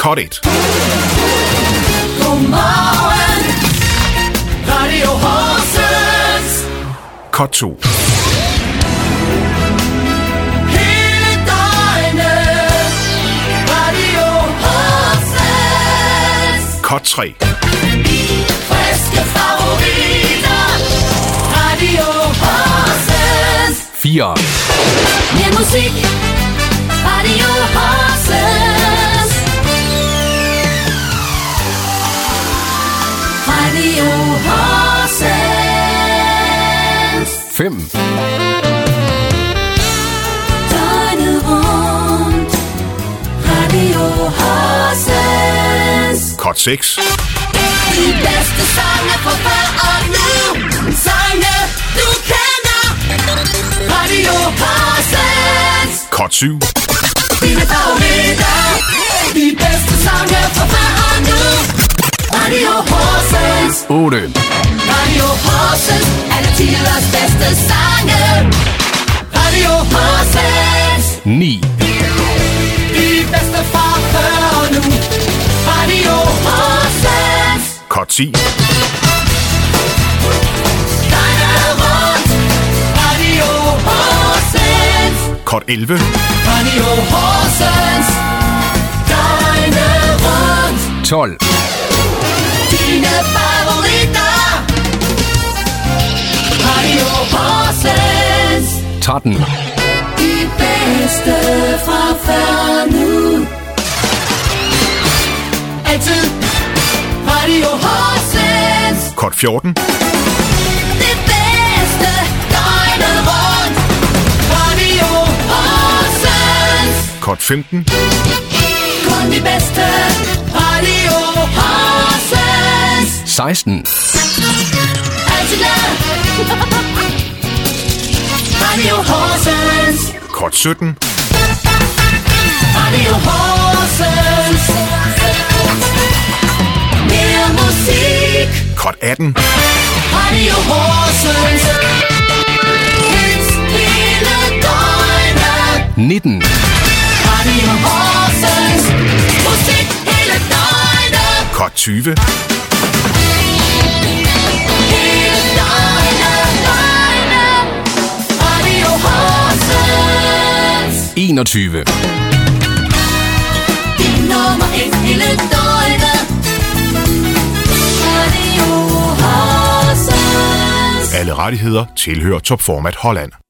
Cut 1. Godmorgen, Radio Horsens. Cut 2. Hele døgnet, Radio Horsens. Cut 3. Friske favoritter, Radio Horsens. 4. Mere musik, Radio Horsens. Radio Horsens. 5. Døgnet rundt, Radio Horsens. Cut 6. De bedste sange fra før og nu. Sange, du kender. Radio Horsens. Cut 7. Dine favoritter. De bedste sange fra før og nu. Radio Horsens. 8. Radio Horsens. Alle tiders bedste sange. Radio Horsens. 9. De bedste fra før og nu. Radio Horsens. Cut 10. Døgnet rundt. Radio Horsens. Cut 11. Radio Horsens. Døgnet rundt. 12. Dine favoritter. Radio Horsens. 13. De bedste fra før nu. Altid Radio Horsens. Cut 14. Det bedste døgnet rundt. Radio Horsens. Cut 15. Kun de bedste. Radio Horsens. 16. Altid glad. Radio Horsens. Cut 17. Radio Horsens. Mere musik. Cut 18. Radio Horsens. Hits hele døgnet. 19. Radio Horsens. Musik hele døgnet. Cut 20. Hele døgnet. Radio Horsens. 21. Din nummer 1 hele døgnet. Radio Horsens. Alle rettigheder tilhører Top Format Holland.